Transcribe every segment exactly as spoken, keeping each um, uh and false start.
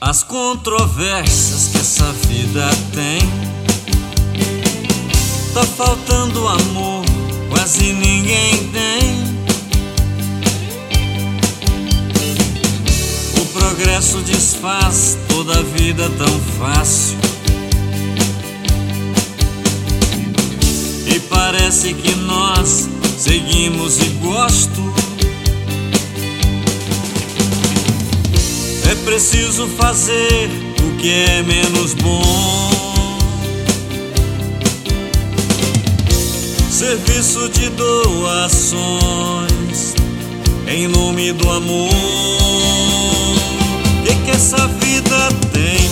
As controvérsias que essa vida tem. Tá faltando amor, quase ninguém tem. O progresso desfaz toda a vida tão fácil. E parece que nós seguimos e gosto. É preciso fazer o que é menos bom. Serviço de doações em nome do amor. Que que essa vida tem?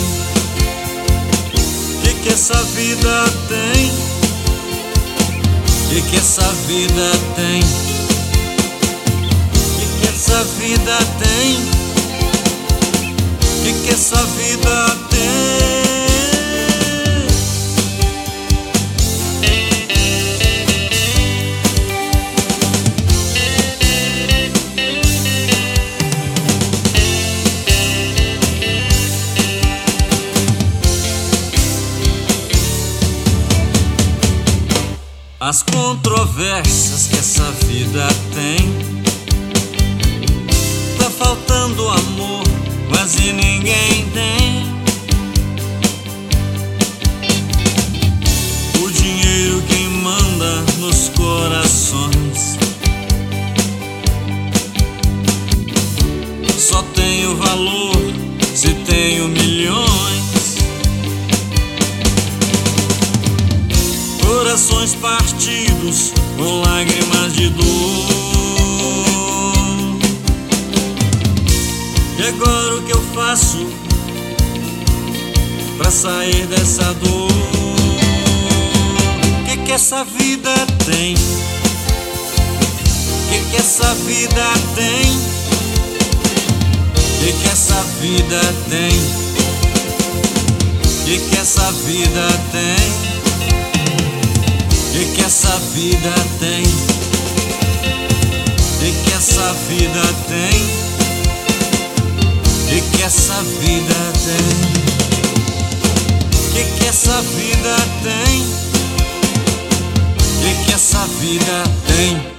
Que que essa vida tem? Que que essa vida tem? Que que essa vida tem? Que que essa vida tem? As controvérsias que essa vida tem. Tá faltando amor, quase ninguém tem. O dinheiro quem manda nos corações. Só tenho valor se tenho milhões. Corações partidos com lágrimas de dor. E agora o que eu faço pra sair dessa dor? Que que essa vida tem? Que que essa vida tem? Que que essa vida tem? Que que essa vida tem? Que que essa vida tem? Que que essa vida tem? Que que essa vida tem? Que que essa vida tem? Que que essa vida tem?